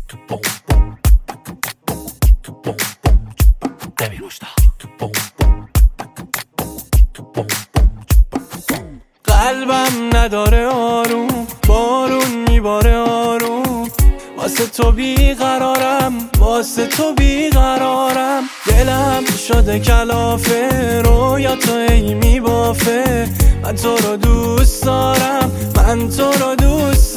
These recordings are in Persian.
قلبم نداره آروم، بارون میباره آروم، واسه تو بیقرارم، واسه تو بیقرارم. دلم شده کلافه، رویا تو ای میبافه. من تو رو دوست دارم، من تو رو دوست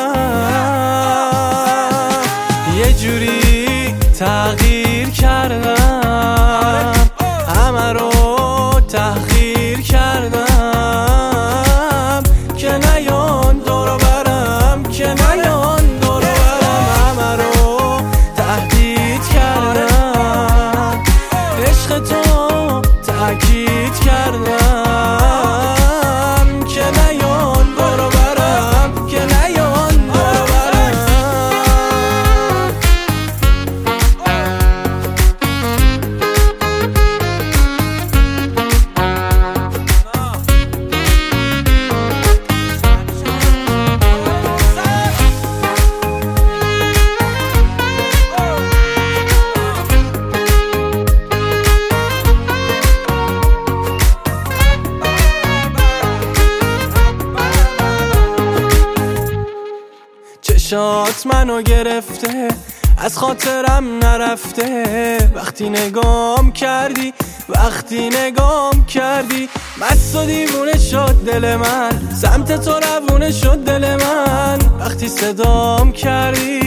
دارم. یه جوری تغییر کردم، همه رو تحقیر کردم، که نیان دورو برم، که نیان دورو برم. همه رو تهدید کردم، عشق تو تأکید کردم، که نیان دورو برم، که نیان دورو برم. چشات منو گرفته، از خاطرم نرفته. وقتی نگام کردی، وقتی نگام کردی، مست و دیوونه شد دل من، سمت تو روونه شد دل من. وقتی صدام کردی،